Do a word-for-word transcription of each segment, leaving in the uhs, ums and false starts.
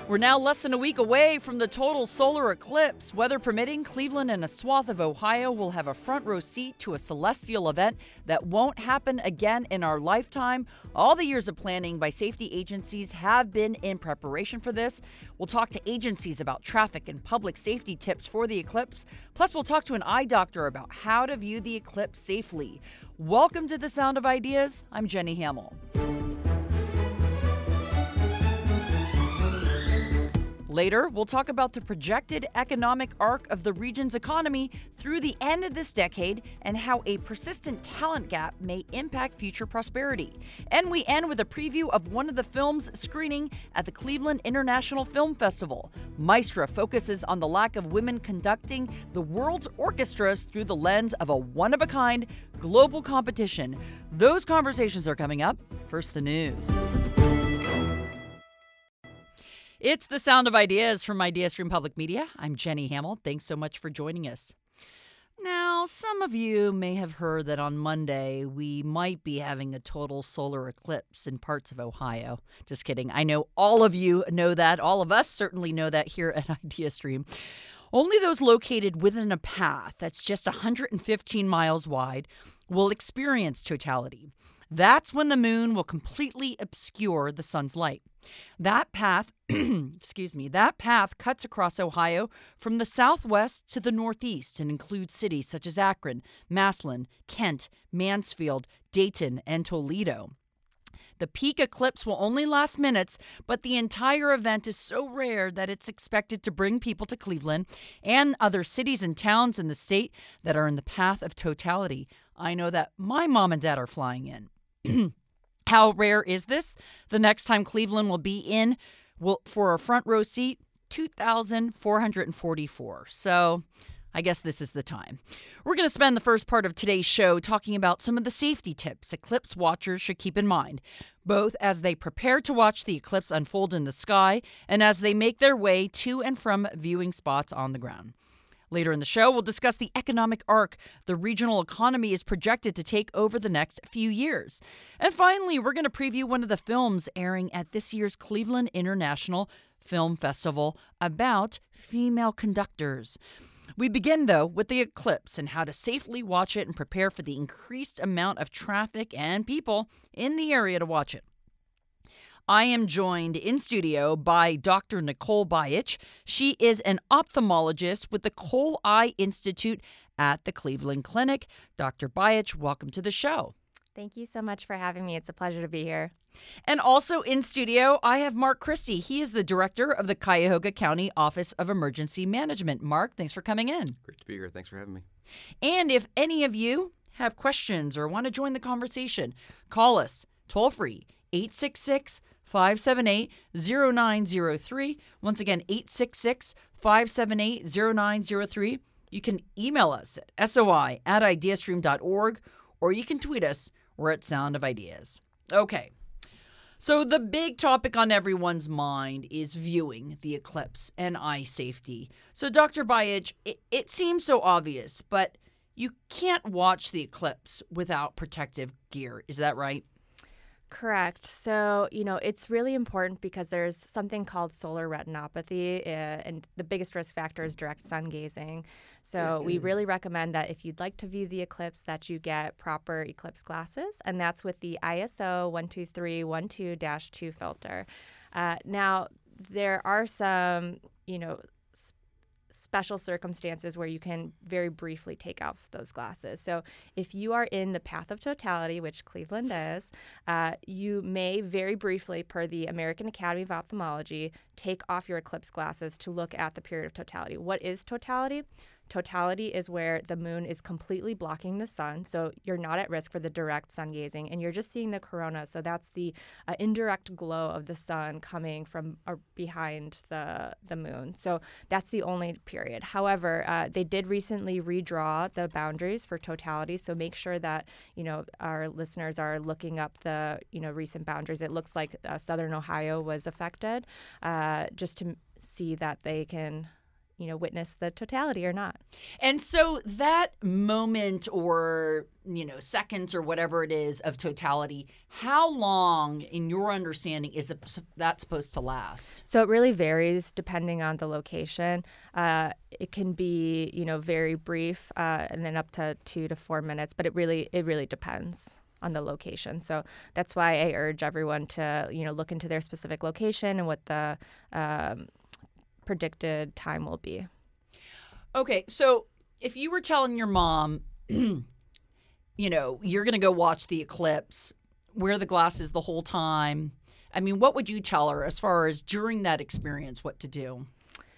We're now less than a week away from the total solar eclipse. Weather permitting, Cleveland and a swath of Ohio will have a front row seat to a celestial event that won't happen again in our lifetime. All the years of planning by safety agencies have been in preparation for this. We'll talk to agencies about traffic and public safety tips for the eclipse. Plus, we'll talk to an eye doctor about how to view the eclipse safely. Welcome to The Sound of Ideas. I'm Jenny Hamill. Later, we'll talk about the projected economic arc of the region's economy through the end of this decade and how a persistent talent gap may impact future prosperity. And we end with a preview of one of the films screening at the Cleveland International Film Festival. Maestra focuses on the lack of women conducting the world's orchestras through the lens of a one-of-a-kind global competition. Those conversations are coming up. First, the news. It's The Sound of Ideas from IdeaStream Public Media. I'm Jenny Hamill. Thanks so much for joining us. Now, some of you may have heard that on Monday we might be having a total solar eclipse in parts of Ohio. Just kidding. I know all of you know that. All of us certainly know that here at IdeaStream. Only those located within a path that's just one hundred fifteen miles wide will experience totality. That's when the moon will completely obscure the sun's light. That path, excuse me, that path cuts across Ohio from the southwest to the northeast and includes cities such as Akron, Massillon, Kent, Mansfield, Dayton, and Toledo. The peak eclipse will only last minutes, but the entire event is so rare that it's expected to bring people to Cleveland and other cities and towns in the state that are in the path of totality. I know that my mom and dad are flying in. How rare is this? The next time Cleveland will be in will, for a front row seat, two thousand four hundred forty-four. So I guess this is the time. We're going to spend the first part of today's show talking about some of the safety tips eclipse watchers should keep in mind, both as they prepare to watch the eclipse unfold in the sky and as they make their way to and from viewing spots on the ground. Later in the show, we'll discuss the economic arc the regional economy is projected to take over the next few years. And finally, we're going to preview one of the films airing at this year's Cleveland International Film Festival about female conductors. We begin, though, with the eclipse and how to safely watch it and prepare for the increased amount of traffic and people in the area to watch it. I am joined in studio by Doctor Nicole Bayich. She is an ophthalmologist with the Cole Eye Institute at the Cleveland Clinic. Doctor Bayich, welcome to the show. Thank you so much for having me. It's a pleasure to be here. And also in studio, I have Mark Christie. He is the director of the Cuyahoga County Office of Emergency Management. Mark, thanks for coming in. Great to be here. Thanks for having me. And if any of you have questions or want to join the conversation, call us toll free, eight six six, five seven eight, zero nine zero three. Once again, eight six six, five seven eight, zero nine zero three. You can email us at soi at ideastream dot org, or you can tweet us. We're at Sound of Ideas. Okay, so the big topic on everyone's mind is viewing the eclipse and eye safety. So Doctor Bayich, it, it seems so obvious, but you can't watch the eclipse without protective gear. Is that right? Correct. So, you know, it's really important because there's something called solar retinopathy, uh, and the biggest risk factor is direct sun gazing. So mm-hmm. we really recommend that if you'd like to view the eclipse, that you get proper eclipse glasses, and that's with the I S O one two three one two dash two filter. Uh, now, there are some, you know, special circumstances where you can very briefly take off those glasses. So if you are in the path of totality, which Cleveland is, uh, you may very briefly, per the American Academy of Ophthalmology, take off your eclipse glasses to look at the period of totality. What is totality? Totality is where the moon is completely blocking the sun, so you're not at risk for the direct sun gazing, and you're just seeing the corona. So that's the uh, indirect glow of the sun coming from uh, behind the the moon. So that's the only period. However, uh, they did recently redraw the boundaries for totality, so make sure that you know our listeners are looking up the you know recent boundaries. It looks like uh, Southern Ohio was affected, uh, just to see that they can you know, witness the totality or not. And so that moment or, you know, seconds or whatever it is of totality, how long, in your understanding, is it, that supposed to last? So it really varies depending on the location. Uh, it can be, you know, very brief uh, and then up to two to four minutes, but it really it really depends on the location. So that's why I urge everyone to, you know, look into their specific location and what the um, predicted time will be. Okay, so if you were telling your mom, you know, you're going to go watch the eclipse, wear the glasses the whole time, I mean, what would you tell her as far as during that experience what to do?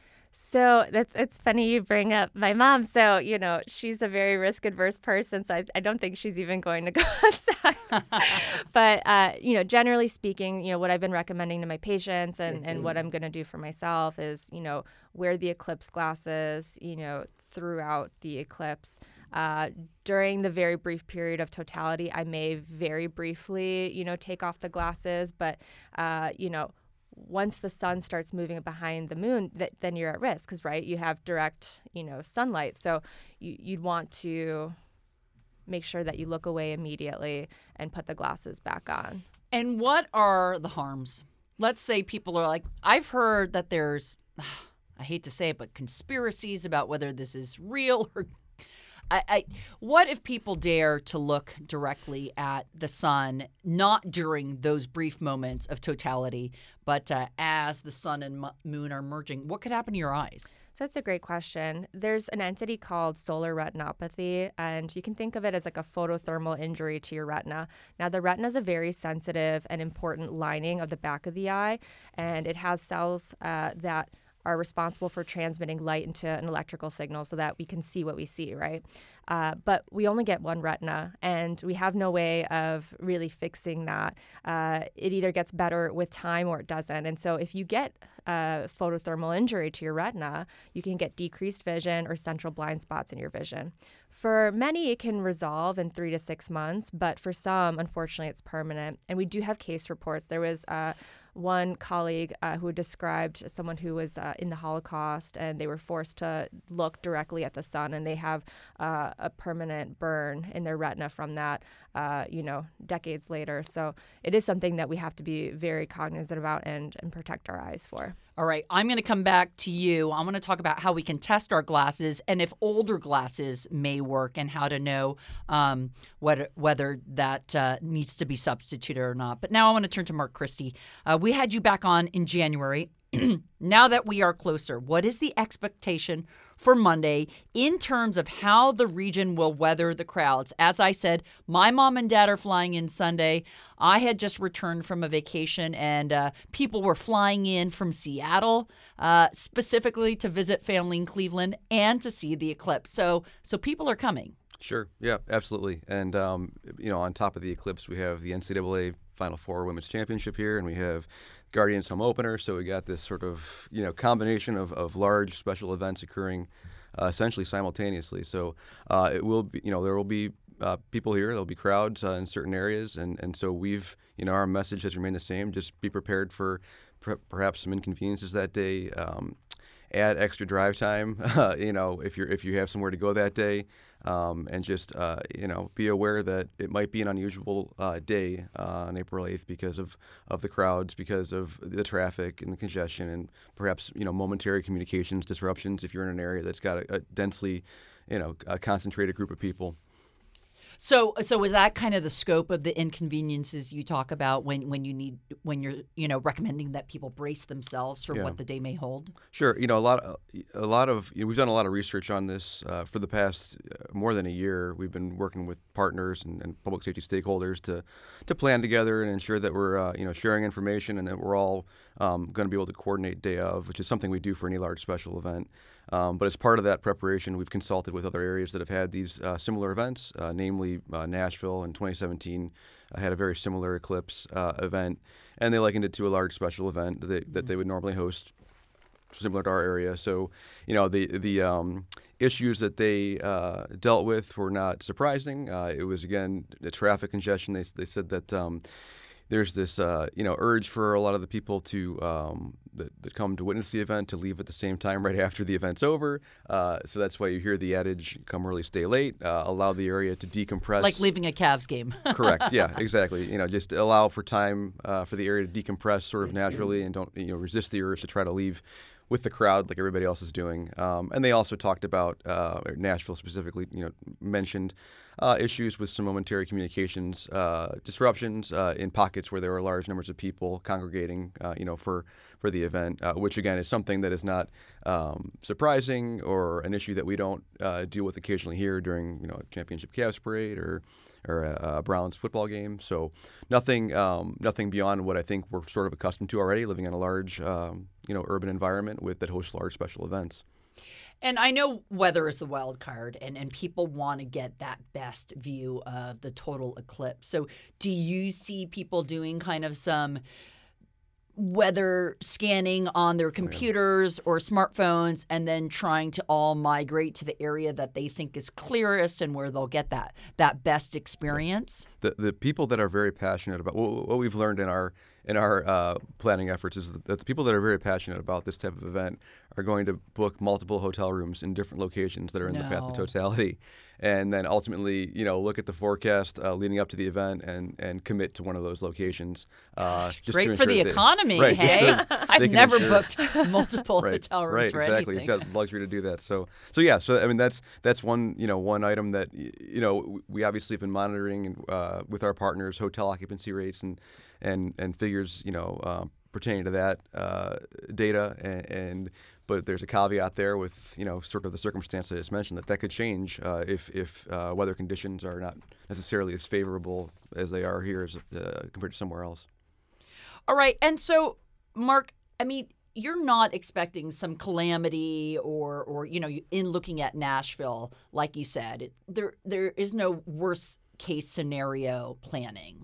So that's it's funny you bring up my mom. So, you know, she's a very risk adverse person. So I, I don't think she's even going to go outside. But, uh, you know, generally speaking, you know, what I've been recommending to my patients and, and what I'm going to do for myself is, you know, wear the eclipse glasses, you know, throughout the eclipse. Uh, during the very brief period of totality, I may very briefly, you know, take off the glasses. But, uh, you know, once the sun starts moving behind the moon, that, then you're at risk because, right, you have direct, you know, sunlight. So you, you'd want to make sure that you look away immediately and put the glasses back on. And what are the harms? Let's say people are like, I've heard that there's, I hate to say it, but conspiracies about whether this is real or I, I, what if people dare to look directly at the sun, not during those brief moments of totality, but uh, as the sun and mo- moon are merging? What could happen to your eyes? So that's a great question. There's an entity called solar retinopathy, and you can think of it as like a photothermal injury to your retina. Now, the retina is a very sensitive and important lining of the back of the eye, and it has cells uh, that are responsible for transmitting light into an electrical signal so that we can see what we see, right? Uh, but we only get one retina, and we have no way of really fixing that. Uh, it either gets better with time or it doesn't. And so if you get a photothermal injury to your retina, you can get decreased vision or central blind spots in your vision. For many, it can resolve in three to six months, but for some, unfortunately, it's permanent. And we do have case reports. There was uh, one colleague uh, who described someone who was uh, in the Holocaust, and they were forced to look directly at the sun, and they have uh, a permanent burn in their retina from that, uh, you know, decades later. So it is something that we have to be very cognizant about and, and protect our eyes for. All right, I'm going to come back to you. I want to talk about how we can test our glasses and if older glasses may work and how to know um, whether, whether that uh, needs to be substituted or not. But now I want to turn to Mark Christie. Uh, we had you back on in January. Now that we are closer, what is the expectation for Monday in terms of how the region will weather the crowds? As I said, my mom and dad are flying in Sunday. I had just returned from a vacation, and uh, people were flying in from Seattle uh, specifically to visit family in Cleveland and to see the eclipse. So, so people are coming. Sure. Yeah, absolutely. And, um, you know, on top of the eclipse, we have the N C double A Final Four Women's Championship here, and we have Guardians Home Opener. So we got this sort of, you know, combination of, of large special events occurring uh, essentially simultaneously. So uh, it will be, you know, there will be uh, people here. There'll be crowds uh, in certain areas. And, and so we've, you know, our message has remained the same. Just be prepared for per- perhaps some inconveniences that day. Um, add extra drive time, uh, you know, if you're if you have somewhere to go that day, um, and just uh, you know, be aware that it might be an unusual uh, day uh, on April eighth because of, of the crowds, because of the traffic and the congestion, and perhaps, you know, momentary communications disruptions if you're in an area that's got a, a densely, you know, a concentrated group of people. So, so is that kind of the scope of the inconveniences you talk about when, when you need when you're you know recommending that people brace themselves for Yeah. what the day may hold? Sure. You know, a lot of, a lot of you know, we've done a lot of research on this uh, for the past uh, more than a year. We've been working with partners and, and public safety stakeholders to to plan together and ensure that we're uh, you know sharing information and that we're all um, going to be able to coordinate day of, which is something we do for any large special event. Um, but as part of that preparation, we've consulted with other areas that have had these uh, similar events, uh, namely uh, Nashville in twenty seventeen uh, had a very similar eclipse uh, event, and they likened it to a large special event that they, that they would normally host, similar to our area. So, you know, the the um, issues that they uh, dealt with were not surprising. Uh, it was, again, the traffic congestion. They they said that um, there's this uh, you know urge for a lot of the people to um, that, that come to witness the event to leave at the same time right after the event's over. Uh, so that's why you hear the adage, come early, stay late, uh, allow the area to decompress. Like leaving a Cavs game. Correct. Yeah, exactly. You know, just allow for time uh, for the area to decompress sort of naturally, and don't, you know, resist the urge to try to leave with the crowd like everybody else is doing. Um, and they also talked about, uh, Nashville specifically, you know, mentioned uh, issues with some momentary communications uh, disruptions uh, in pockets where there were large numbers of people congregating, uh, you know, for, for the event, uh, which again is something that is not um, surprising or an issue that we don't uh, deal with occasionally here during, you know, a championship Cavs parade or or a, a Browns football game. So nothing um, nothing beyond what I think we're sort of accustomed to already, living in a large, um, you know, urban environment with that hosts large special events. And I know weather is the wild card, and, and people want to get that best view of the total eclipse. So do you see people doing kind of some weather scanning on their computers or smartphones and then trying to all migrate to the area that they think is clearest and where they'll get that that best experience? The the people that are very passionate about what, what we've learned in our in our uh, planning efforts is that the people that are very passionate about this type of event are going to book multiple hotel rooms in different locations that are in No. the path of totality, and then ultimately, you know, look at the forecast uh, leading up to the event and, and commit to one of those locations. Uh, just Great to for the ensure that- economy, right, just hey? to- they I've can never ensure- booked multiple right, hotel rooms right, for exactly. anything. You've got the luxury to do that. So, so yeah. So I mean, that's that's one you know one item that y- you know we obviously have been monitoring uh, with our partners hotel occupancy rates and and and figures you know um, pertaining to that uh, data and. and But there's a caveat there with, you know, sort of the circumstance I just mentioned that that could change uh, if if uh, weather conditions are not necessarily as favorable as they are here as uh, compared to somewhere else. All right. And so, Mark, I mean, you're not expecting some calamity or, or you know, in looking at Nashville, like you said, it, there there is no worst case scenario planning.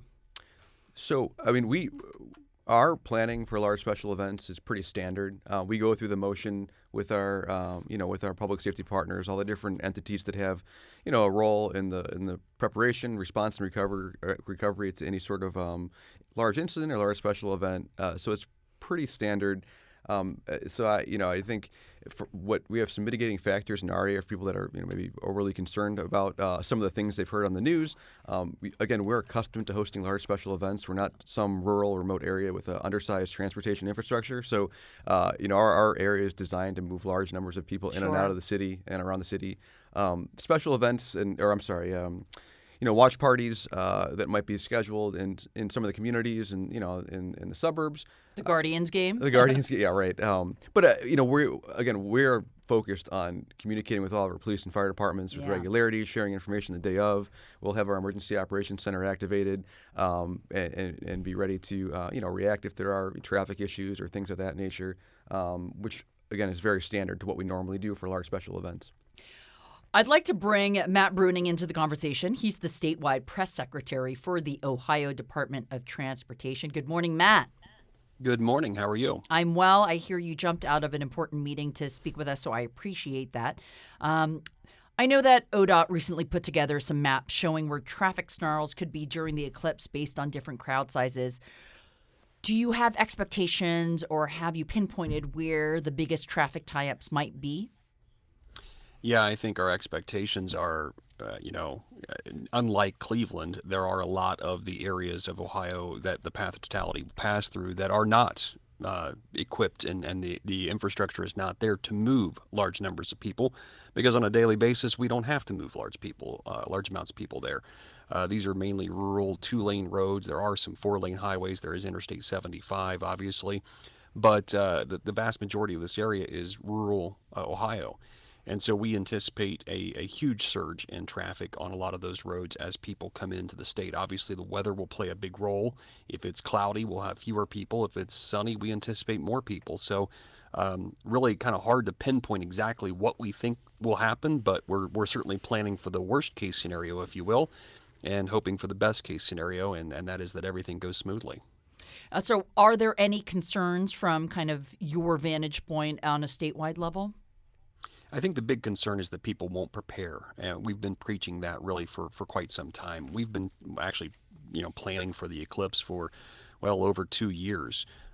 So, I mean, we our planning for large special events is pretty standard. Uh, we go through the motion with our, um, you know, with our public safety partners, all the different entities that have, you know, a role in the in the preparation, response, and recover uh, recovery to any sort of um, large incident or large special event. Uh, so it's pretty standard. Um, so I, you know, I think for what we have some mitigating factors in our area for people that are, you know, maybe overly concerned about uh, some of the things they've heard on the news. Um, we, again, we're accustomed to hosting large special events. We're not some rural, remote area with an undersized transportation infrastructure. So, uh, you know, our, our area is designed to move large numbers of people in Sure. and out of the city and around the city. Um, special events and, or I'm sorry. Um, You know, watch parties uh, that might be scheduled in in some of the communities and you know in, in the suburbs. The Guardians game? The Guardians, yeah, right. Um, but uh, you know, we're again we're focused on communicating with all of our police and fire departments with Yeah. regularity, sharing information the day of. We'll have our emergency operations center activated um, and, and and be ready to uh, you know react if there are traffic issues or things of that nature, um, which again is very standard to what we normally do for large special events. I'd like to bring Matt Bruning into the conversation. He's the statewide press secretary for the Ohio Department of Transportation. Good morning, Matt. Good morning. How are you? I'm well. I hear you jumped out of an important meeting to speak with us, so I appreciate that. Um, I know that O D O T recently put together some maps showing where traffic snarls could be during the eclipse based on different crowd sizes. Do you have expectations or have you pinpointed where the biggest traffic tie-ups might be? Yeah, I think our expectations are, uh, you know, uh, unlike Cleveland, there are a lot of the areas of Ohio that the path of totality will pass through that are not uh, equipped and, and the, the infrastructure is not there to move large numbers of people because on a daily basis, we don't have to move large people, uh, large amounts of people there. Uh, these are mainly rural two-lane roads. There are some four-lane highways. There is Interstate seventy-five, obviously, but uh, the, the vast majority of this area is rural uh, Ohio. And so we anticipate a, a huge surge in traffic on a lot of those roads as people come into the state. Obviously, the weather will play a big role. If it's cloudy, we'll have fewer people. If it's sunny, we anticipate more people. So um, really kind of hard to pinpoint exactly what we think will happen, but we're, we're certainly planning for the worst case scenario, if you will, and hoping for the best case scenario, and, and that is that everything goes smoothly. Uh, so are there any concerns from kind of your vantage point on a statewide level? I think the big concern is that people won't prepare, and we've been preaching that really for, for quite some time. We've been actually, you know, planning for the eclipse for well over two years.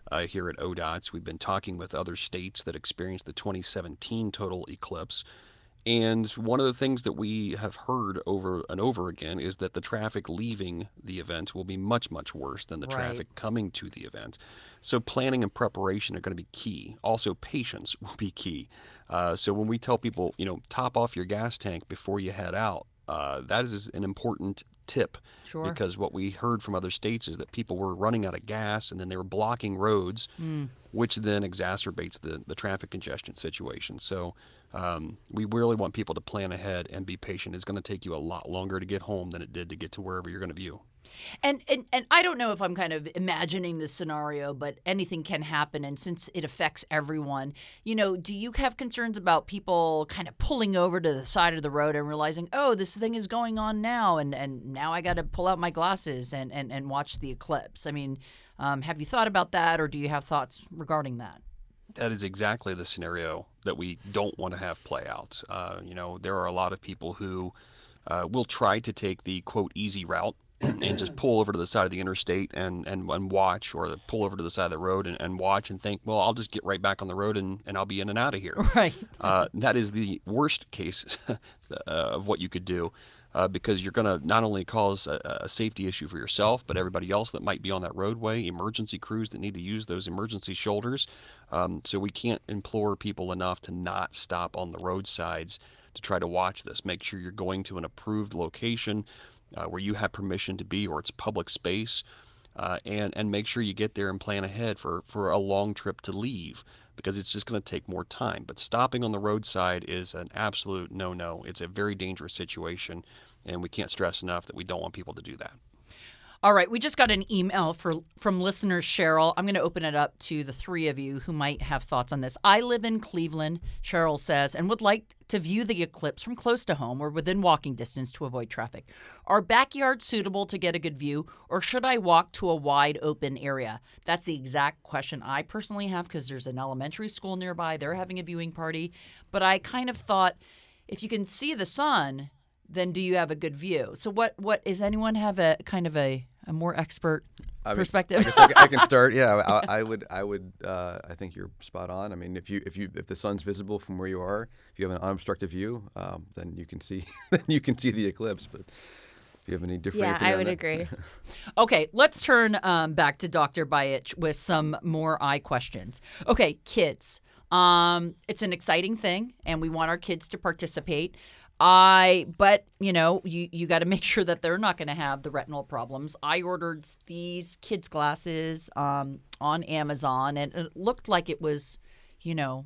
uh, here at O D O T S. We've been talking with other states that experienced the twenty seventeen total eclipse. And one of the things that we have heard over and over again is that the traffic leaving the event will be much, much worse than the Right. traffic coming to the event. So planning and preparation are going to be key. Also, patience will be key. Uh, so when we tell people, you know, top off your gas tank before you head out, uh, that is an important tip. Sure. Because what we heard from other states is that people were running out of gas and then they were blocking roads, Mm. which then exacerbates the, the traffic congestion situation. So um, we really want people to plan ahead and be patient. It's going to take you a lot longer to get home than it did to get to wherever you're going to view. And, and and I don't know if I'm kind of imagining this scenario, but anything can happen. And since it affects everyone, you know, do you have concerns about people kind of pulling over to the side of the road and realizing, oh, this thing is going on now, and, and now I got to pull out my glasses and, and, and watch the eclipse? I mean, um, have you thought about that, or do you have thoughts regarding that? That is exactly the scenario that we don't want to have play out. Uh, you know, there are a lot of people who uh, will try to take the, quote, easy route and just pull over to the side of the interstate and, and, and watch, or pull over to the side of the road and, and watch and think, well, I'll just get right back on the road and, and I'll be in and out of here. Right. Uh, that is the worst case uh, of what you could do, uh, because you're going to not only cause a, a safety issue for yourself, but everybody else that might be on that roadway, emergency crews that need to use those emergency shoulders. Um, so we can't implore people enough to not stop on the roadsides to try to watch this. Make sure you're going to an approved location Uh, where you have permission to be, or it's public space, uh, and and make sure you get there and plan ahead for, for a long trip to leave, because it's just going to take more time. But stopping on the roadside is an absolute no-no. It's a very dangerous situation, and we can't stress enough that we don't want people to do that. All right, we just got an email for, from listener Cheryl. I'm going to open it up to the three of you who might have thoughts on this. I live in Cleveland, Cheryl says, and would like to view the eclipse from close to home or within walking distance to avoid traffic. Are backyards suitable to get a good view, or should I walk to a wide open area? That's the exact question I personally have, because there's an elementary school nearby. They're having a viewing party. But I kind of thought, if you can see the sun, then do you have a good view? So what, what is anyone have a kind of a, a more expert I mean, perspective? I, guess I, can- I can start. Yeah, I, I would. I would. Uh, I think you're spot on. I mean, if you if you if the sun's visible from where you are, if you have an unobstructed view, um, then you can see then you can see the eclipse. But if you have any different, Yeah, opinion I on would that- agree. Okay, let's turn um, back to Doctor Bayich with some more eye questions. Okay, kids. Um, it's an exciting thing, and we want our kids to participate. I, but you know, you, you got to make sure that they're not going to have the retinal problems. I ordered these kids' glasses um, on Amazon, and it looked like it was, you know,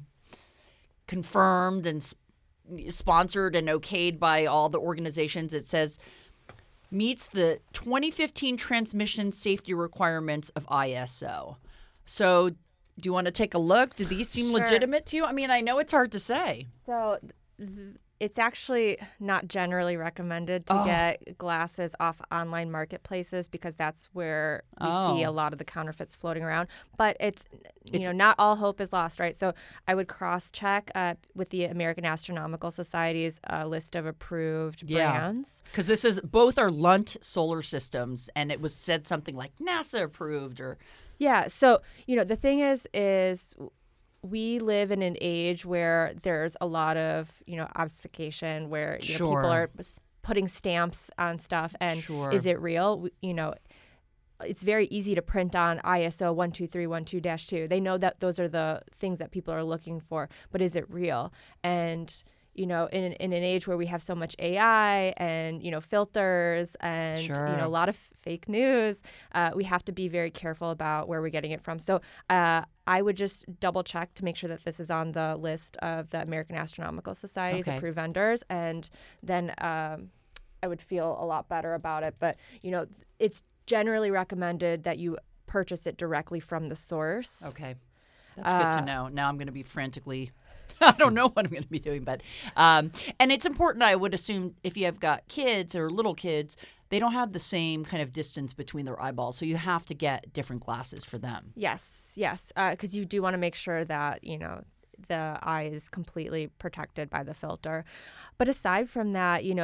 confirmed and sp- sponsored and okayed by all the organizations. It says meets the twenty fifteen transmission safety requirements of I S O. So, do you want to take a look? Do these seem Sure. legitimate to you? I mean, I know it's hard to say. So th- it's actually not generally recommended to Oh. get glasses off online marketplaces, because that's where we see Oh. a lot of the counterfeits floating around. But it's, you It's- know, not all hope is lost, right? So I would cross-check uh, with the American Astronomical Society's uh, list of approved Yeah. brands. Because this is both are Lunt solar systems, and it was said something like NASA approved or Yeah. So, you know, the thing is, is we live in an age where there's a lot of, you know, obfuscation, where you know, Sure. people are s- putting stamps on stuff. And Sure. is it real? W- You know, it's very easy to print on I S O one two three one two dash two. They know that those are the things that people are looking for, but is it real? And, you know, in, in an age where we have so much A I and, you know, filters and, Sure. you know, a lot of fake news, uh, we have to be very careful about where we're getting it from. So uh, I would just double check to make sure that this is on the list of the American Astronomical Society's Okay. approved vendors. And then um, I would feel a lot better about it. But, you know, it's generally recommended that you purchase it directly from the source. Okay. That's good Uh, to know. Now I'm going to be frantically I don't know what I'm going to be doing, but um, and it's important. I would assume if you have got kids or little kids, they don't have the same kind of distance between their eyeballs, so you have to get different glasses for them. Yes, yes, because you do want to make sure that, you know, the eye is completely protected by the filter. But aside from that, you know,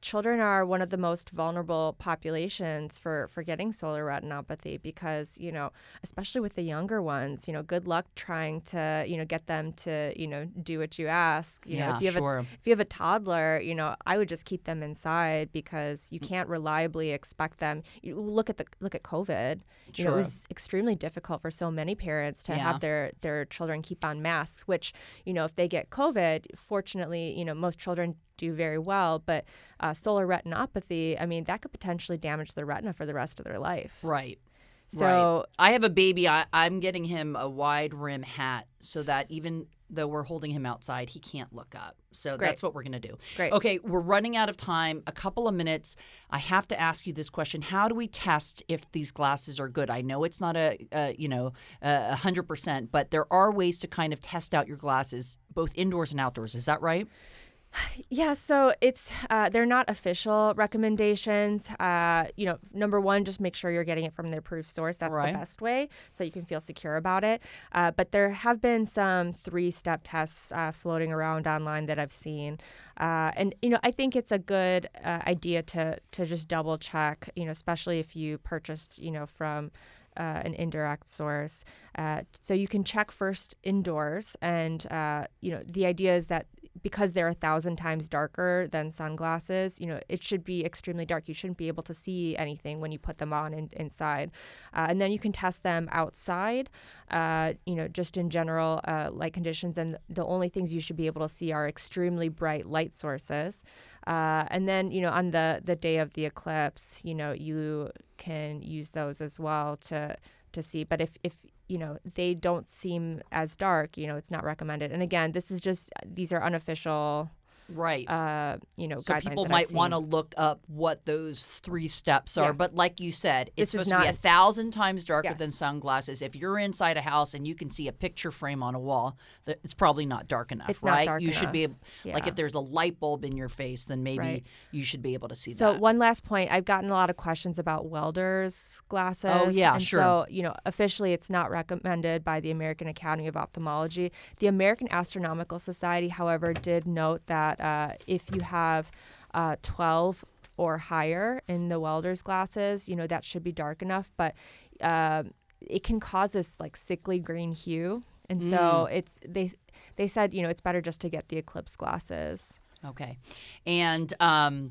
children are one of the most vulnerable populations for, for getting solar retinopathy because, you know, especially with the younger ones, you know, good luck trying to, you know, get them to, you know, do what you ask. You yeah, know, if you have sure. a, if you have a toddler, you know, I would just keep them inside because you can't reliably expect them. You look at the look at COVID. You Sure. know, it was extremely difficult for so many parents to Yeah. have their their children keep on masks, which, you know, if they get COVID, fortunately, you know, most children do very well, but uh, solar retinopathy, I mean, that could potentially damage their retina for the rest of their life. Right. So right. I have a baby. I, I'm getting him a wide rim hat so that even though we're holding him outside, he can't look up. So Great. that's what we're going to do. Great. Okay, we're running out of time. A couple of minutes. I have to ask you this question. How do we test if these glasses are good? I know it's not a, a you know, a one hundred percent, but there are ways to kind of test out your glasses both indoors and outdoors. Is that right? Yeah, so it's uh, they're not official recommendations. Uh, you know, number one, just make sure you're getting it from the approved source. That's Right. the best way, so you can feel secure about it. Uh, but there have been some three-step tests uh, floating around online that I've seen, uh, and you know, I think it's a good uh, idea to to just double check. You know, especially if you purchased, you know, from Uh, an indirect source. Uh, so you can check first indoors. And, uh, you know, the idea is that because they're a thousand times darker than sunglasses, you know, it should be extremely dark. You shouldn't be able to see anything when you put them on in, inside. Uh, and then you can test them outside, uh, you know, just in general uh, light conditions. And the only things you should be able to see are extremely bright light sources. Uh, and then, you know, on the, the day of the eclipse, you know, you can use those as well to to see. But if, if, you know, they don't seem as dark, you know, it's not recommended. And again, this is just, these are unofficial, Right. uh, you know, So guidelines people that might I've want to seen. look up what those three steps are. Yeah. But like you said, it's This is supposed to be a not- thousand times darker Yes. than sunglasses. If you're inside a house and you can see a picture frame on a wall, th- it's probably not dark enough, It's not right? dark you should be enough. ab- like Yeah. if there's a light bulb in your face, then maybe Right. you should be able to see So that. one last point, I've gotten a lot of questions about welders' glasses. Oh, yeah, and sure. So, you know, officially it's not recommended by the American Academy of Ophthalmology. The American Astronomical Society, however, did note that uh, if you have uh, twelve or higher in the welder's glasses, you know, that should be dark enough. But uh, it can cause this like sickly green hue. And so Mm. it's they they said, you know, it's better just to get the eclipse glasses. Okay. And um,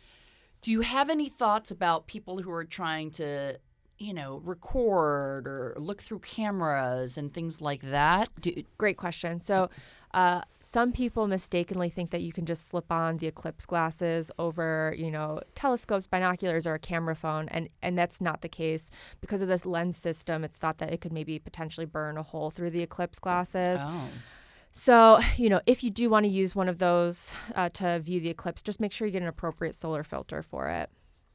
do you have any thoughts about people who are trying to, you know, record or look through cameras and things like that? Do, Great question. So, uh, some people mistakenly think that you can just slip on the eclipse glasses over, you know, telescopes, binoculars, or a camera phone, and and that's not the case because of this lens system. It's thought that it could maybe potentially burn a hole through the eclipse glasses. oh. So, you know, if you do want to use one of those uh, to view the eclipse, just make sure you get an appropriate solar filter for it.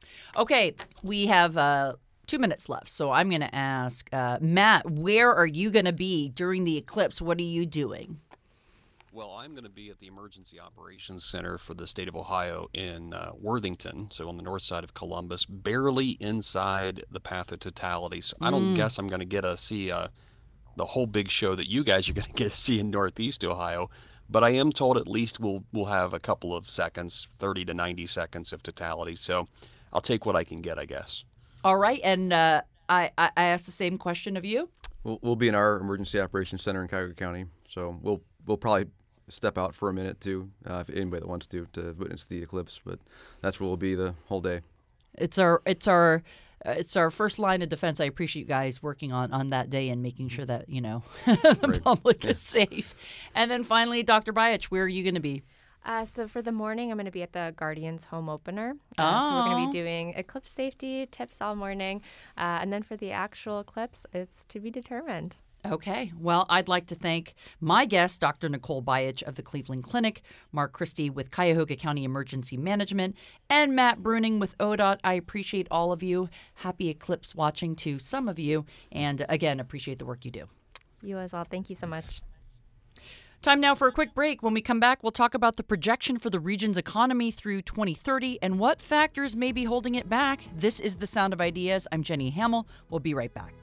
Okay, we have uh, two minutes left, so I'm going to ask uh, Matt, where are you going to be during the eclipse? What are you doing? Well, I'm going to be at the Emergency Operations Center for the state of Ohio in uh, Worthington, so on the north side of Columbus, barely inside the path of totality. So I don't guess I'm going to get to see uh, the whole big show that you guys are going to get to see in Northeast Ohio, but I am told at least we'll we'll have a couple of seconds, thirty to ninety seconds of totality. So I'll take what I can get, I guess. All right, and uh, I, I I asked the same question of you. We'll, we'll be in our emergency operations center in Cuyahoga County, so we'll we'll probably step out for a minute too, uh, if anybody that wants to, to witness the eclipse. But that's where we'll be the whole day. It's our it's our uh, it's our first line of defense. I appreciate you guys working on, on that day and making sure that you know the Right. public is safe. And then finally, Doctor Bayach, where are you going to be? Uh, so for the morning, I'm going to be at the Guardians home opener. Uh, So we're going Oh. to be doing eclipse safety tips all morning. Uh, and then for the actual eclipse, it's to be determined. Okay. Well, I'd like to thank my guest, Doctor Nicole Bayach of the Cleveland Clinic, Mark Christie with Cuyahoga County Emergency Management, and Matt Bruning with O D O T. I appreciate all of you. Happy eclipse watching to some of you. And again, appreciate the work you do. You as well. Thank you so much. Time now for a quick break. When we come back, we'll talk about the projection for the region's economy through twenty thirty and what factors may be holding it back. This is The Sound of Ideas. I'm Jenny Hamill. We'll be right back.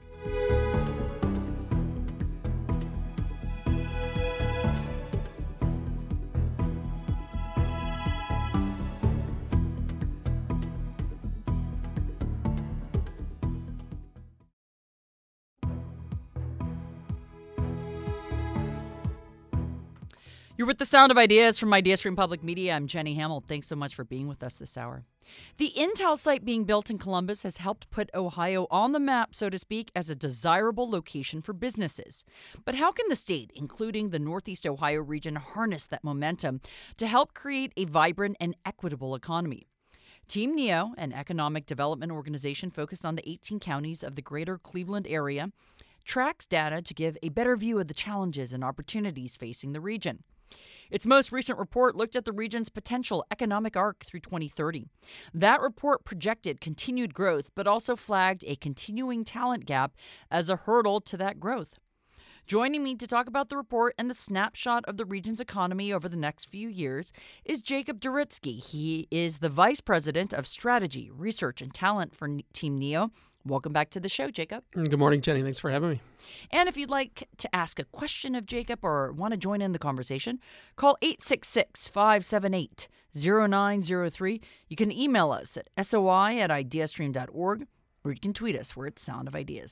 You're with the Sound of Ideas from IdeaStream Public Media. I'm Jenny Hamill. Thanks so much for being with us this hour. The Intel site being built in Columbus has helped put Ohio on the map, so to speak, as a desirable location for businesses. But how can the state, including the Northeast Ohio region, harness that momentum to help create a vibrant and equitable economy? Team NEO, an economic development organization focused on the eighteen counties of the greater Cleveland area, tracks data to give a better view of the challenges and opportunities facing the region. Its most recent report looked at the region's potential economic arc through twenty thirty. That report projected continued growth, but also flagged a continuing talent gap as a hurdle to that growth. Joining me to talk about the report and the snapshot of the region's economy over the next few years is Jacob Doritsky. He is the Vice President of Strategy, Research, and Talent for Team NEO. Welcome back to the show, Jacob. Good morning, Jenny. Thanks for having me. And if you'd like to ask a question of Jacob or want to join in the conversation, call eight six six, five seven eight, zero nine zero three. You can email us at soi at ideastream dot org, or you can tweet us. We're at Sound of Ideas.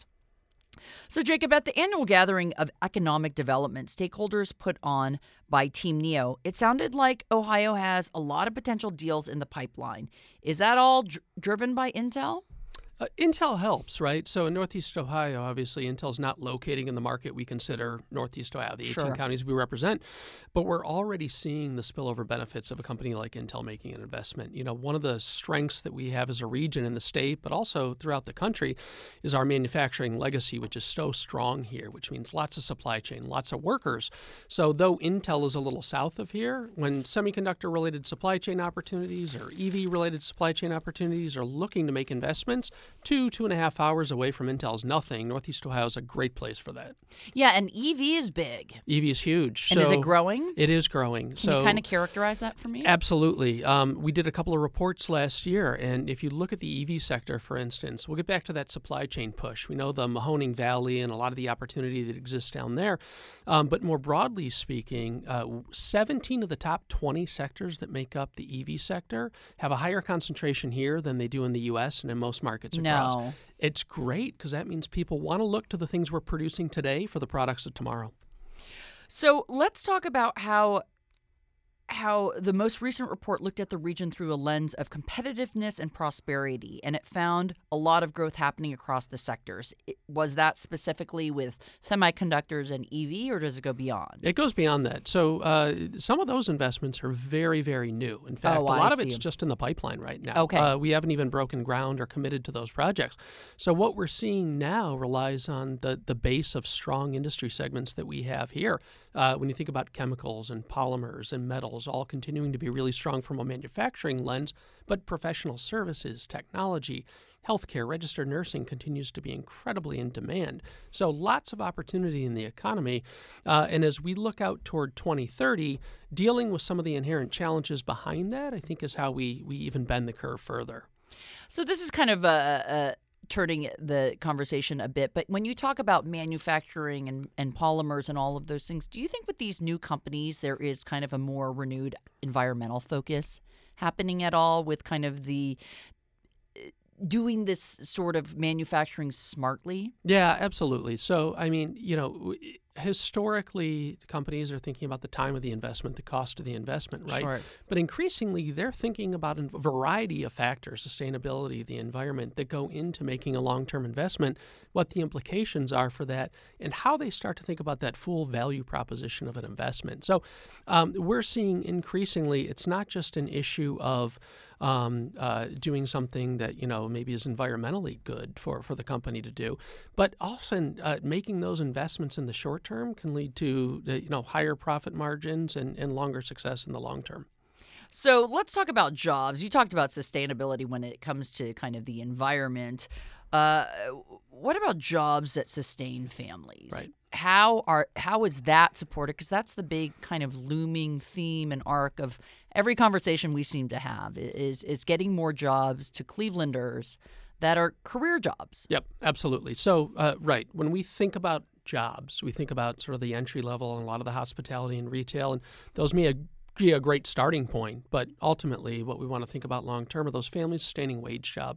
So, Jacob, at the annual gathering of economic development stakeholders put on by Team NEO, it sounded like Ohio has a lot of potential deals in the pipeline. Is that all dr- driven by Intel? Uh, Intel helps, right? So in Northeast Ohio, obviously, Intel's not locating in the market we consider Northeast Ohio, the eighteen Sure. counties we represent, but we're already seeing the spillover benefits of a company like Intel making an investment. You know, one of the strengths that we have as a region in the state, but also throughout the country, is our manufacturing legacy, which is so strong here, which means lots of supply chain, lots of workers. So though Intel is a little south of here, when semiconductor-related supply chain opportunities or E V-related supply chain opportunities are looking to make investments, Two, two and a half hours away from Intel's nothing. Northeast Ohio is a great place for that. Yeah, and E V is big. E V is huge. And so is it growing? It is growing. Can so you kind of characterize that for me? Absolutely. Um, we did a couple of reports last year, and if you look at the E V sector, for instance, we'll get back to that supply chain push. We know the Mahoning Valley and a lot of the opportunity that exists down there. Um, but more broadly speaking, uh, seventeen of the top twenty sectors that make up the E V sector have a higher concentration here than they do in the U S and in most markets across. No. It's great because that means people want to look to the things we're producing today for the products of tomorrow. So let's talk about how how the most recent report looked at the region through a lens of competitiveness and prosperity, and it found a lot of growth happening across the sectors. It, was that specifically with semiconductors and E V, or does it go beyond? It goes beyond that. So uh, some of those investments are very, very new. In fact, Oh, a I lot of see. it's just in the pipeline right now. Okay. Uh, we haven't even broken ground or committed to those projects. So what we're seeing now relies on the, the base of strong industry segments that we have here. Uh, when you think about chemicals and polymers and metals, all continuing to be really strong from a manufacturing lens, but professional services, technology, healthcare, registered nursing continues to be incredibly in demand. So lots of opportunity in the economy. Uh, and as we look out toward twenty thirty, dealing with some of the inherent challenges behind that, I think is how we, we even bend the curve further. So this is kind of a, a turning the conversation a bit, but when you talk about manufacturing and, and polymers and all of those things, do you think with these new companies there is kind of a more renewed environmental focus happening at all with kind of the doing this sort of manufacturing smartly? Yeah, absolutely. So, I mean, you know, historically, companies are thinking about the time of the investment, the cost of the investment, right? Sure. But increasingly, they're thinking about a variety of factors, sustainability, the environment, that go into making a long-term investment, what the implications are for that, and how they start to think about that full value proposition of an investment. So um, we're seeing increasingly, it's not just an issue of Um, uh, doing something that, you know, maybe is environmentally good for, for the company to do, but often uh, making those investments in the short term can lead to, uh, you know, higher profit margins and, and longer success in the long term. So let's talk about jobs. You talked about sustainability when it comes to kind of the environment. Uh, what about jobs that sustain families? Right. How are how is that supported? Because that's the big kind of looming theme and arc of every conversation we seem to have is is getting more jobs to Clevelanders that are career jobs. Yep, absolutely. So, uh, right, when we think about jobs, we think about sort of the entry level and a lot of the hospitality and retail, and those may be a great starting point, but ultimately what we want to think about long term are those family sustaining wage jobs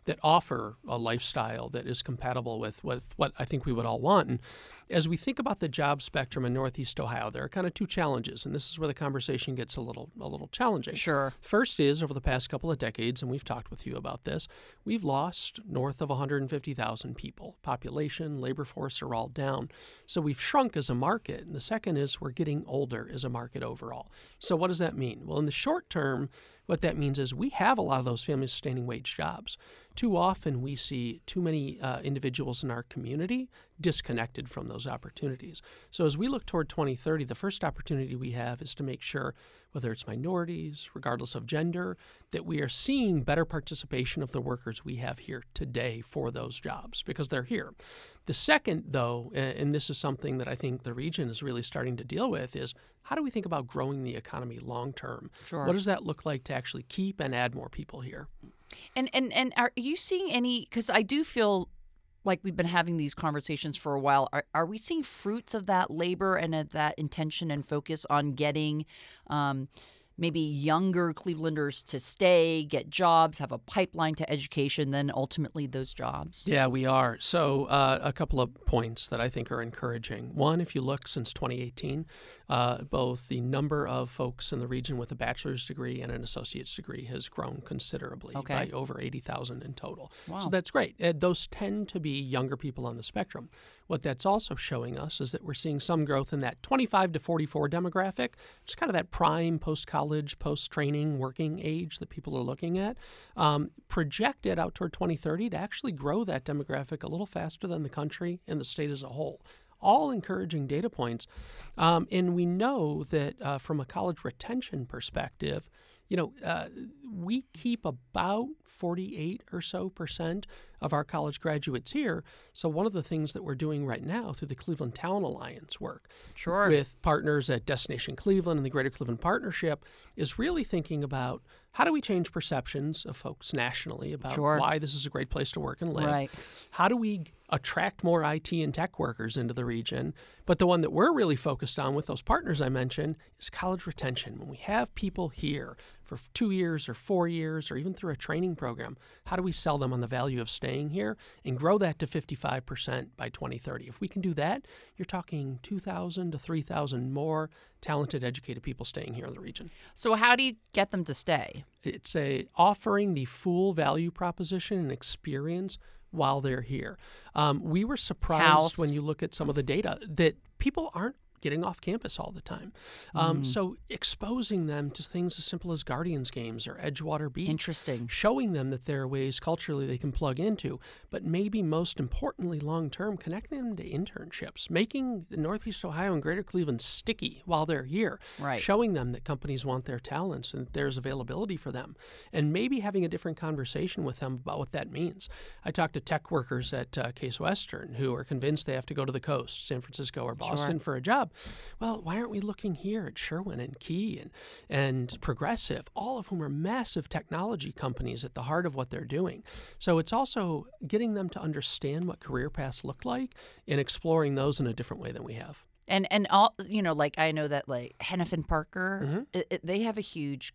that offer a lifestyle that is compatible with, with what I think we would all want. And as we think about the job spectrum in Northeast Ohio, there are kind of two challenges, and this is where the conversation gets a little a little challenging. Sure. First is, over the past couple of decades, and we've talked with you about this, we've lost north of one hundred fifty thousand people. Population, labor force are all down. So we've shrunk as a market. And the second is we're getting older as a market overall. So what does that mean? Well, in the short term, what that means is we have a lot of those family-sustaining wage jobs. Too often we see too many uh, individuals in our community disconnected from those opportunities. So as we look toward twenty thirty, the first opportunity we have is to make sure, whether it's minorities, regardless of gender, that we are seeing better participation of the workers we have here today for those jobs, because they're here. The second, though, and this is something that I think the region is really starting to deal with, is how do we think about growing the economy long term? Sure. What does that look like to actually keep and add more people here? And and and are you seeing any? Because I do feel like we've been having these conversations for a while. Are are we seeing fruits of that labor and of that intention and focus on getting um, maybe younger Clevelanders to stay, get jobs, have a pipeline to education, then ultimately those jobs? Yeah, we are. So uh, a couple of points that I think are encouraging. One, if you look since twenty eighteen, uh, both the number of folks in the region with a bachelor's degree and an associate's degree has grown considerably, Okay. by over eighty thousand in total. Wow. So that's great. Uh, those tend to be younger people on the spectrum. What that's also showing us is that we're seeing some growth in that twenty-five to forty-four demographic, which is kind of that prime post-college, post-training working age that people are looking at, um, projected out toward twenty thirty to actually grow that demographic a little faster than the country and the state as a whole. All encouraging data points. Um, and we know that uh, from a college retention perspective, you know, uh, we keep about forty-eight or so percent of our college graduates here. So one of the things that we're doing right now through the Cleveland Talent Alliance work Sure. with partners at Destination Cleveland and the Greater Cleveland Partnership is really thinking about how do we change perceptions of folks nationally about Sure. why this is a great place to work and live. Right. How do we attract more I T and tech workers into the region? But the one that we're really focused on with those partners I mentioned is college retention. When we have people here for two years or four years or even through a training program, how do we sell them on the value of staying here and grow that to fifty-five percent by twenty thirty? If we can do that, you're talking two thousand to three thousand more talented, educated people staying here in the region. So how do you get them to stay? It's a offering the full value proposition and experience while they're here. Um, we were surprised House. when you look at some of the data that people aren't getting off campus all the time. Um, Mm. So exposing them to things as simple as Guardians games or Edgewater Beach. Interesting. Showing them that there are ways culturally they can plug into, but maybe most importantly long-term, connecting them to internships, making Northeast Ohio and Greater Cleveland sticky while they're here, Right. showing them that companies want their talents and that there's availability for them, and maybe having a different conversation with them about what that means. I talked to tech workers at uh, Case Western who are convinced they have to go to the coast, San Francisco or Boston, Sure. for a job. Well, why aren't we looking here at Sherwin and Key and, and Progressive, all of whom are massive technology companies at the heart of what they're doing? So it's also getting them to understand what career paths look like and exploring those in a different way than we have. And and all you know, like I know that like Hennepin Parker, Mhm. it, it, they have a huge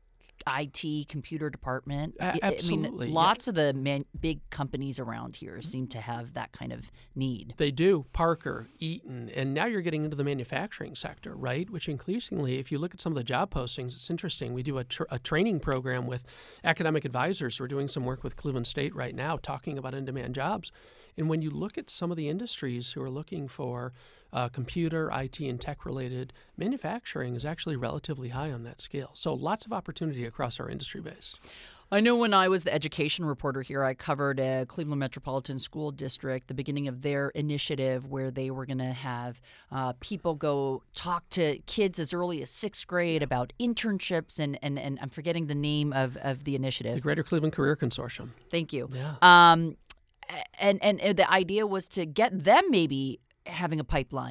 I T computer department. A- I- I absolutely, mean, yeah. lots of the man, big companies around here seem to have that kind of need. They do. Parker, Eaton, and now you're getting into the manufacturing sector, right? Which increasingly, if you look at some of the job postings, it's interesting. We do a, tr- a training program with academic advisors. We're doing some work with Cleveland State right now talking about in-demand jobs. And when you look at some of the industries who are looking for uh, computer, I T, and tech-related, manufacturing is actually relatively high on that scale. So lots of opportunity across our industry base. I know when I was the education reporter here, I covered a Cleveland Metropolitan School District, the beginning of their initiative where they were going to have uh, people go talk to kids as early as sixth grade about internships and, and, and I'm forgetting the name of, of the initiative. The Greater Cleveland Career Consortium. Thank you. Yeah. Um, and, and the idea was to get them maybe having a pipeline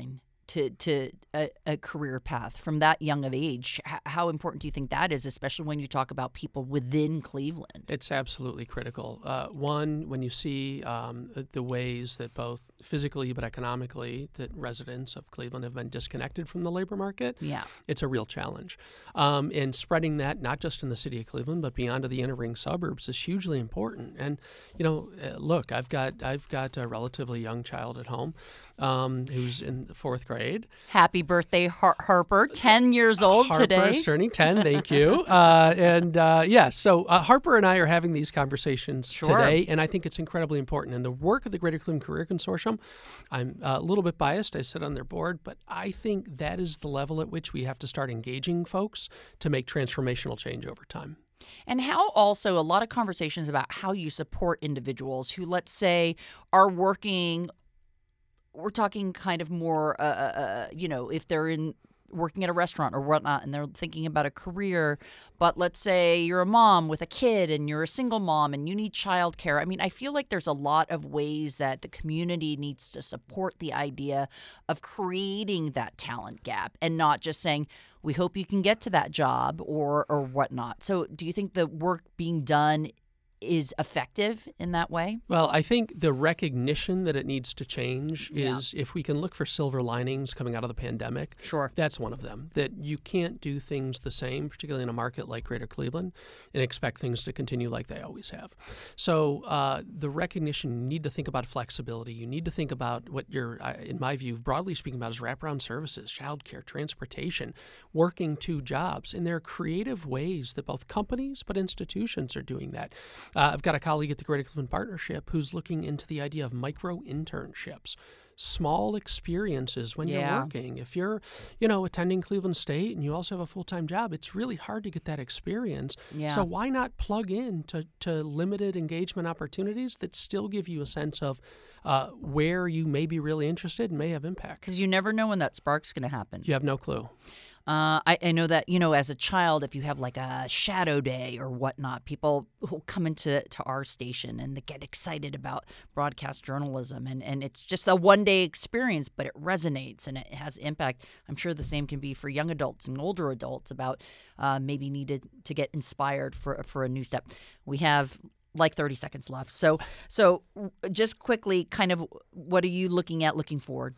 to to a, a career path from that young of age. H- how important do you think that is, especially when you talk about people within Cleveland? It's absolutely critical. Uh, one, when you see um, the, the ways that both physically but economically that residents of Cleveland have been disconnected from the labor market, Yeah. it's a real challenge. Um, and spreading that not just in the city of Cleveland but beyond to the inner ring suburbs is hugely important. And you know, uh, look, I've got I've got a relatively young child at home um, who's in the fourth grade. Happy birthday, Har- Harper, ten years old Harper today. is turning ten, thank you. Uh, and uh, yeah, so uh, Harper and I are having these conversations Sure. today, and I think it's incredibly important. And the work of the Greater Cleveland Career Consortium, I'm uh, a little bit biased, I sit on their board, but I think that is the level at which we have to start engaging folks to make transformational change over time. And how also a lot of conversations about how you support individuals who, let's say, are working. We're talking kind of more, uh, uh, you know, if they're in working at a restaurant or whatnot and they're thinking about a career. But let's say you're a mom with a kid and you're a single mom and you need childcare. I mean, I feel like there's a lot of ways that the community needs to support the idea of creating that talent gap and not just saying, we hope you can get to that job or or whatnot. So do you think the work being done is effective in that way? Well, I think the recognition that it needs to change Yeah. is, if we can look for silver linings coming out of the pandemic, Sure. that's one of them. That you can't do things the same, particularly in a market like Greater Cleveland, and expect things to continue like they always have. So uh, the recognition, you need to think about flexibility. You need to think about what you're, uh, in my view, broadly speaking about is wraparound services, childcare, transportation, working two jobs. And there are creative ways that both companies but institutions are doing that. Uh, I've got a colleague at the Greater Cleveland Partnership who's looking into the idea of micro internships, small experiences when Yeah. you're working. If you're, you know, attending Cleveland State and you also have a full-time job, it's really hard to get that experience. Yeah. So why not plug in to, to limited engagement opportunities that still give you a sense of uh, where you may be really interested and may have impact? Because you never know when that spark's going to happen. You have no clue. Uh, I, I know that, you know, as a child, if you have like a shadow day or whatnot, people who come into to our station and they get excited about broadcast journalism. And, and it's just a one-day experience, but it resonates and it has impact. I'm sure the same can be for young adults and older adults about uh, maybe needed to get inspired for, for a new step. We have like thirty seconds left. So, so just quickly, kind of what are you looking at looking forward?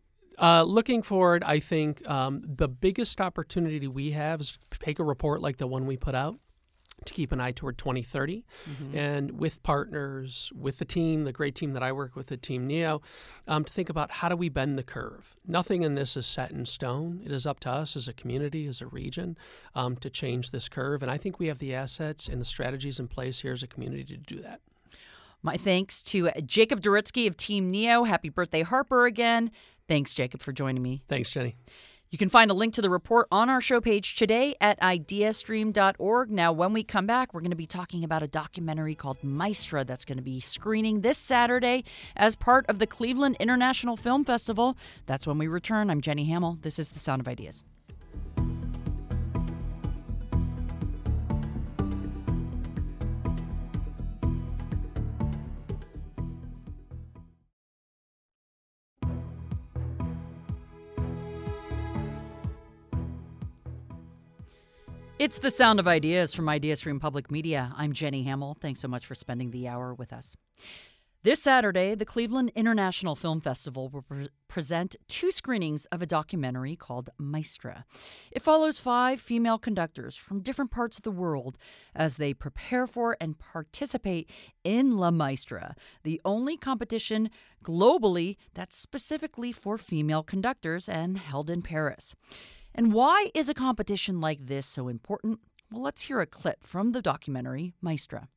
Uh, looking forward, I think um, the biggest opportunity we have is to take a report like the one we put out to keep an eye toward twenty thirty. Mm-hmm. And with partners, with the team, the great team that I work with at Team Neo, um, to think about how do we bend the curve. Nothing in this is set in stone. It is up to us as a community, as a region, um, to change this curve. And I think we have the assets and the strategies in place here as a community to do that. My thanks to Jacob Doritsky of Team Neo. Happy birthday, Harper, again. Thanks, Jacob, for joining me. Thanks, Jenny. You can find a link to the report on our show page today at ideastream dot org. Now, when we come back, we're going to be talking about a documentary called Maestra that's going to be screening this Saturday as part of the Cleveland International Film Festival. That's when we return. I'm Jenny Hamill. This is The Sound of Ideas. It's The Sound of Ideas from IdeaStream Public Media. I'm Jenny Hamill. Thanks so much for spending the hour with us. This Saturday, the Cleveland International Film Festival will pre- present two screenings of a documentary called Maestra. It follows five female conductors from different parts of the world as they prepare for and participate in La Maestra, the only competition globally that's specifically for female conductors and held in Paris. And why is a competition like this so important? Well, let's hear a clip from the documentary Maestra.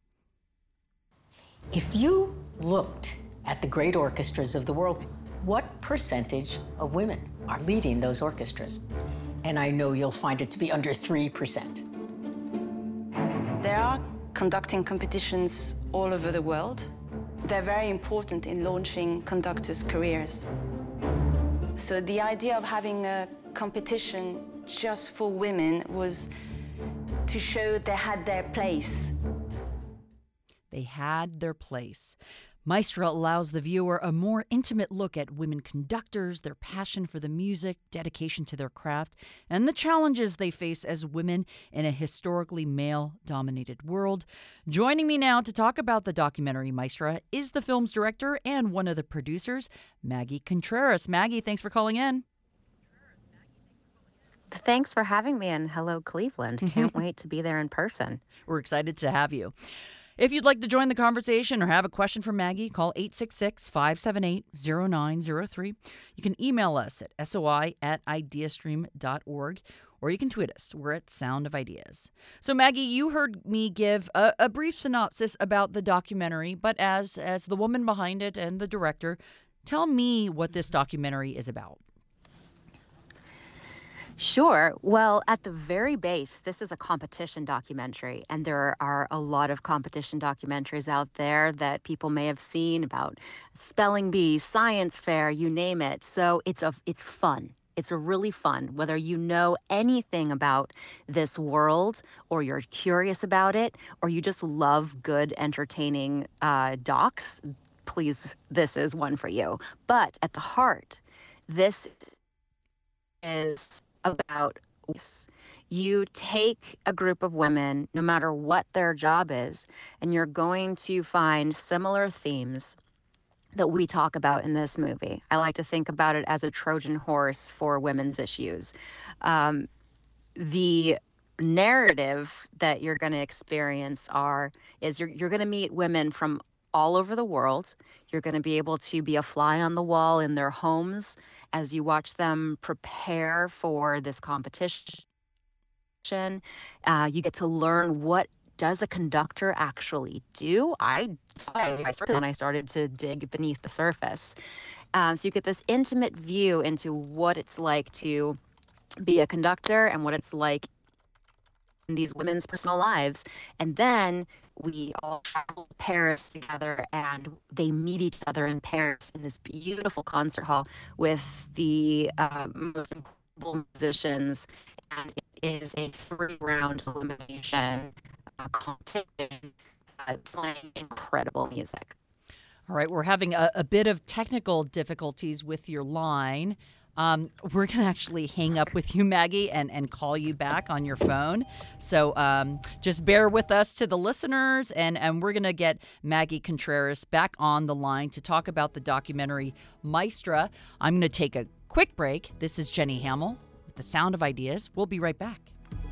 If you looked at the great orchestras of the world, what percentage of women are leading those orchestras? And I know you'll find it to be under three percent. There are conducting competitions all over the world. They're very important in launching conductors' careers. So the idea of having a competition just for women was to show they had their place. They had their place. Maestra allows the viewer a more intimate look at women conductors, their passion for the music, dedication to their craft, and the challenges they face as women in a historically male-dominated world. Joining me now to talk about the documentary Maestra is the film's director and one of the producers, Maggie Contreras. Maggie, thanks for calling in. Thanks for having me, and hello, Cleveland. Can't wait to be there in person. We're excited to have you. If you'd like to join the conversation or have a question for Maggie, call eight six six, five seven eight, zero nine zero three. You can email us at soi at ideastream dot org, or you can tweet us. We're at Sound of Ideas. So, Maggie, you heard me give a, a brief synopsis about the documentary, but as, as the woman behind it and the director, tell me what this documentary is about. Sure. Well, at the very base, this is a competition documentary, and there are a lot of competition documentaries out there that people may have seen about spelling bee, science fair, you name it. So it's a it's fun. It's a really fun, whether you know anything about this world or you're curious about it or you just love good, entertaining uh, docs, please, this is one for you. But at the heart, this is about you take a group of women, no matter what their job is, and you're going to find similar themes that we talk about in this movie. I like to think about it as a Trojan horse for women's issues. Um, the narrative that you're going to experience are is you're you're going to meet women from all over the world. You're going to be able to be a fly on the wall in their homes as you watch them prepare for this competition. Uh, you get to learn, what does a conductor actually do? I, I when I started to dig beneath the surface. Um, so you get this intimate view into what it's like to be a conductor and what it's like in these women's personal lives. And then we all travel to Paris together, and they meet each other in Paris in this beautiful concert hall with the uh, most incredible musicians. And it is a three-round elimination uh, competition uh, playing incredible music. All right, we're having a, a bit of technical difficulties with your line. Um, we're going to actually hang up with you, Maggie, and, and call you back on your phone. So um, just bear with us to the listeners, and, and we're going to get Maggie Contreras back on the line to talk about the documentary Maestra. I'm going to take a quick break. This is Jenny Hamill with The Sound of Ideas. We'll be right back.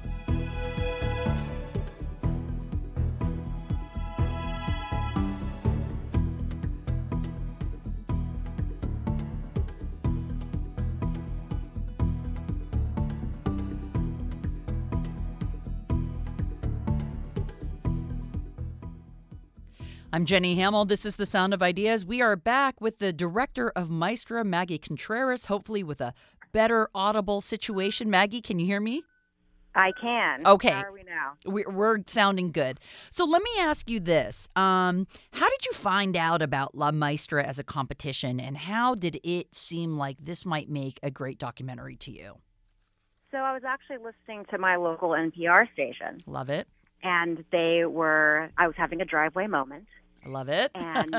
I'm Jenny Hamill. This is The Sound of Ideas. We are back with the director of Maestra, Maggie Contreras, hopefully with a better audible situation. Maggie, can you hear me? I can. Okay. How are we now? We're, we're sounding good. So let me ask you this. Um, how did you find out about La Maestra as a competition, and how did it seem like this might make a great documentary to you? So I was actually listening to my local N P R station. Love it. And they were, I was having a driveway moment. I love it. and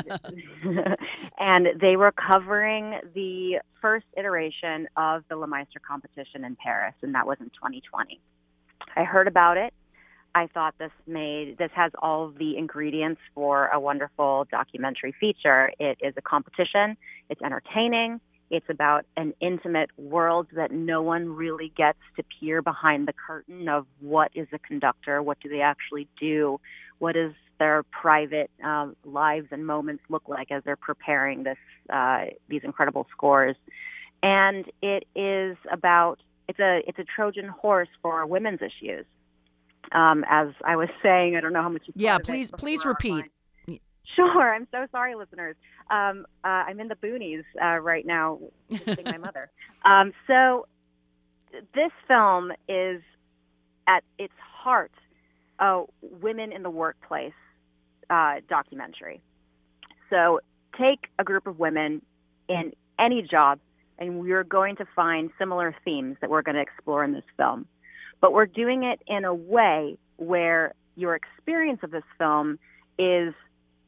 and they were covering the first iteration of the La Maestra competition in Paris, and that was in twenty twenty. I heard about it. I thought this made this has all of the ingredients for a wonderful documentary feature. It is a competition. It's entertaining. It's about an intimate world that no one really gets to peer behind the curtain of what is a conductor, what do they actually do, what does their private uh, lives and moments look like as they're preparing this uh, these incredible scores. And it is about it's a it's a Trojan horse for women's issues. Um, as I was saying, I don't know how much you yeah, please please repeat. Online. Sure. I'm so sorry, listeners. Um, uh, I'm in the boonies uh, right now visiting my mother. Um, so this film is at its heart a women in the workplace uh, documentary. So take a group of women in any job, and we're going to find similar themes that we're going to explore in this film. But we're doing it in a way where your experience of this film is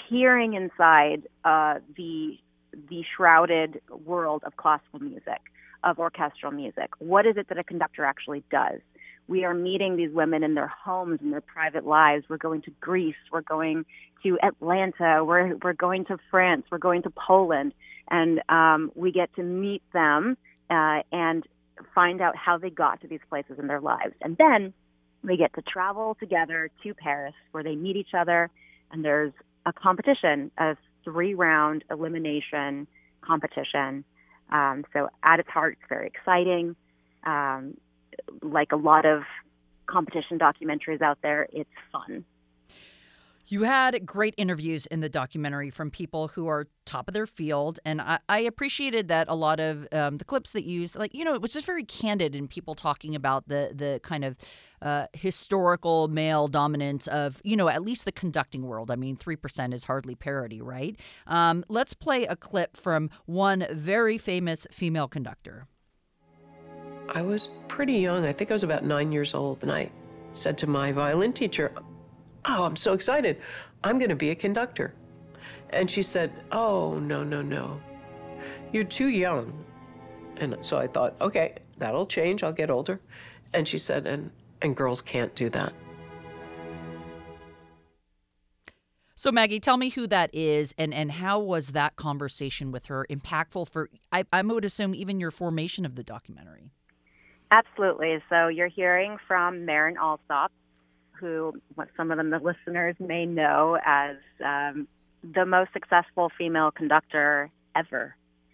peering inside uh, the the shrouded world of classical music, of orchestral music. What is it that a conductor actually does? We are meeting these women in their homes, in their private lives. We're going to Greece. We're going to Atlanta. We're we're going to France. We're going to Poland, and um, we get to meet them uh, and find out how they got to these places in their lives. And then we get to travel together to Paris, where they meet each other, and there's a competition, a three-round elimination competition. Um, so at its heart, it's very exciting. Um, like a lot of competition documentaries out there, it's fun. You had great interviews in the documentary from people who are top of their field, and I, I appreciated that a lot of um, the clips that you used, like, you know, it was just very candid in people talking about the the kind of uh, historical male dominance of, you know, at least the conducting world. I mean, three percent is hardly parity, right? Um, let's play a clip from one very famous female conductor. I was pretty young. I think I was about nine years old, and I said to my violin teacher, "Oh, I'm so excited. I'm going to be a conductor." And she said, "Oh, no, no, no. You're too young." And so I thought, okay, that'll change. I'll get older. And she said, and, and girls can't do that. So, Maggie, tell me who that is, and, and how was that conversation with her impactful for, I, I would assume, even your formation of the documentary? Absolutely. So you're hearing from Maren Alsop, who what some of them, the listeners may know as um, the most successful female conductor ever.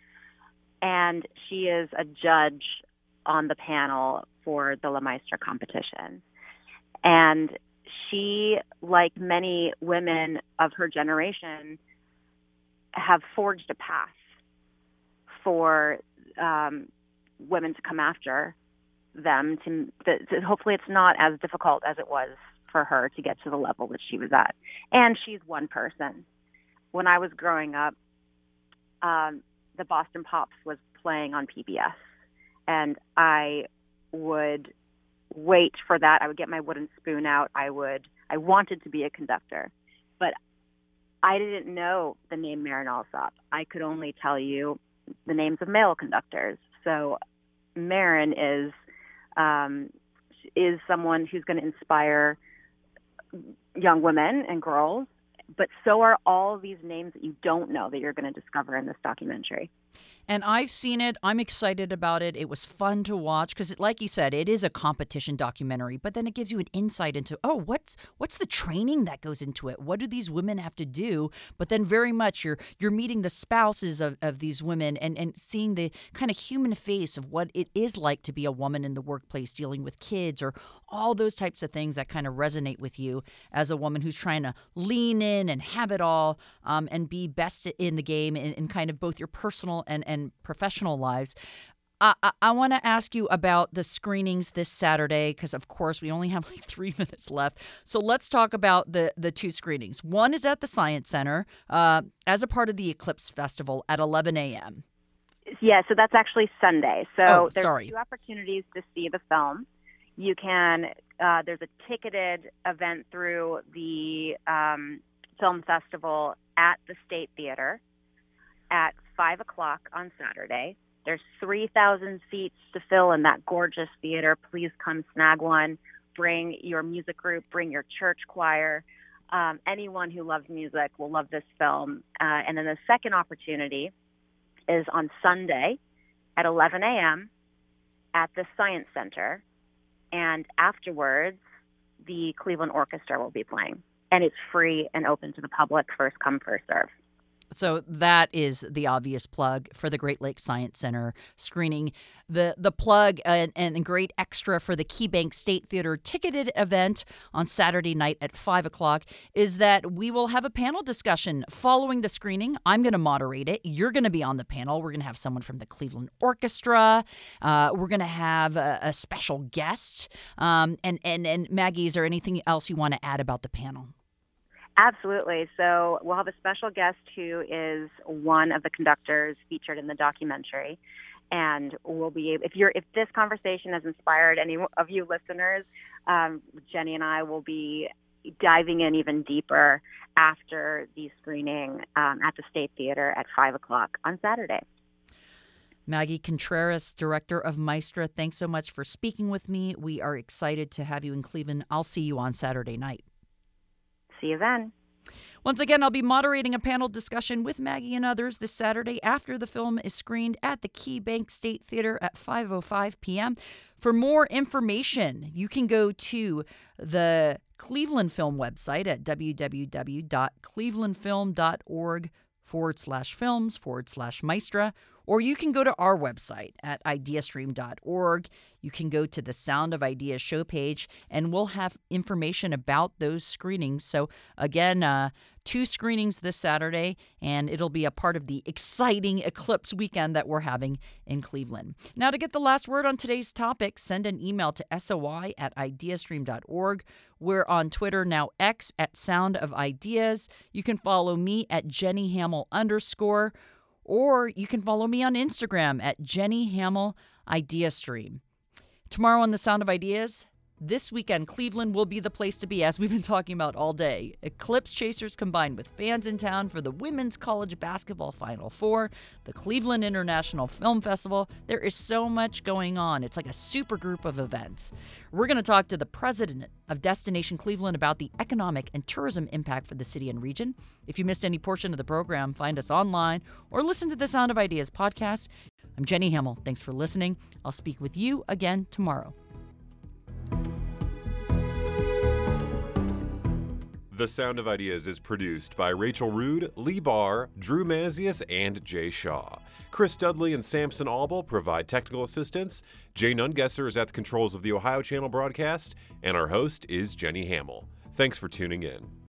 And she is a judge on the panel for the Le Maistre competition. And she, like many women of her generation, have forged a path for um, women to come after them. To, to hopefully, it's not as difficult as it was for her to get to the level that she was at. And she's one person. When I was growing up, um, the Boston Pops was playing on P B S, and I would wait for that. I would get my wooden spoon out. I would. I wanted to be a conductor, but I didn't know the name Maren Alsop. I could only tell you the names of male conductors. So Maren is um, is someone who's going to inspire young women and girls, but so are all these names that you don't know that you're going to discover in this documentary. And I've seen it. I'm excited about it. It was fun to watch because, like you said, it is a competition documentary, but then it gives you an insight into, oh, what's what's the training that goes into it? What do these women have to do? But then very much you're you're meeting the spouses of, of these women and, and seeing the kind of human face of what it is like to be a woman in the workplace dealing with kids, or all those types of things that kind of resonate with you as a woman who's trying to lean in and have it all um, and be best in the game in, in kind of both your personal and, and professional lives. I, I, I want to ask you about the screenings this Saturday because, of course, we only have like three minutes left. So let's talk about the, the two screenings. One is at the Science Center uh, as a part of the Eclipse Festival at eleven a.m. Yeah, so that's actually Sunday. So oh, there's sorry. two opportunities to see the film. You can, uh, there's a ticketed event through the um, film festival at the State Theater at five o'clock on Saturday. There's three thousand seats to fill in that gorgeous theater. Please come snag one. Bring your music group, bring your church choir. Um, anyone who loves music will love this film. Uh, and then the second opportunity is on Sunday at eleven a.m. at the Science Center. And afterwards, the Cleveland Orchestra will be playing. And it's free and open to the public, first come, first serve. So that is the obvious plug for the Great Lakes Science Center screening. The the plug and, and great extra for the KeyBank State Theater ticketed event on Saturday night at five o'clock is that we will have a panel discussion following the screening. I'm going to moderate it. You're going to be on the panel. We're going to have someone from the Cleveland Orchestra. Uh, we're going to have a, a special guest. Um, and, and, and Maggie, is there anything else you want to add about the panel? Absolutely. So we'll have a special guest who is one of the conductors featured in the documentary. And we'll be able, if you're if this conversation has inspired any of you listeners, um, Jenny and I will be diving in even deeper after the screening um, at the State Theater at five o'clock on Saturday. Maggie Contreras, director of Maestra, thanks so much for speaking with me. We are excited to have you in Cleveland. I'll see you on Saturday night. See you then. Once again, I'll be moderating a panel discussion with Maggie and others this Saturday after the film is screened at the KeyBank State Theater at five oh five p.m. For more information, you can go to the Cleveland Film website at www.clevelandfilm.org forward slash films forward slash Maestra, or you can go to our website at ideastream dot org. You can go to the Sound of Ideas show page, and we'll have information about those screenings. So again, uh, two screenings this Saturday, and it'll be a part of the exciting Eclipse weekend that we're having in Cleveland. Now, to get the last word on today's topic, send an email to soy at ideastream dot org. We're on Twitter, now X, at Sound of Ideas. You can follow me at Jenny Hamill underscore, or you can follow me on Instagram at Jenny Hamill IdeaStream. Tomorrow on The Sound of Ideas, this weekend, Cleveland will be the place to be, as we've been talking about all day. Eclipse chasers combined with fans in town for the Women's College Basketball Final Four, the Cleveland International Film Festival. There is so much going on. It's like a super group of events. We're going to talk to the president of Destination Cleveland about the economic and tourism impact for the city and region. If you missed any portion of the program, find us online or listen to the Sound of Ideas podcast. I'm Jenny Hamill. Thanks for listening. I'll speak with you again tomorrow. The Sound of Ideas is produced by Rachel Rood, Lee Barr, Drew Mazius, and Jay Shaw. Chris Dudley and Samson Albel provide technical assistance. Jay Nungesser is at the controls of the Ohio Channel broadcast, and our host is Jenny Hamill. Thanks for tuning in.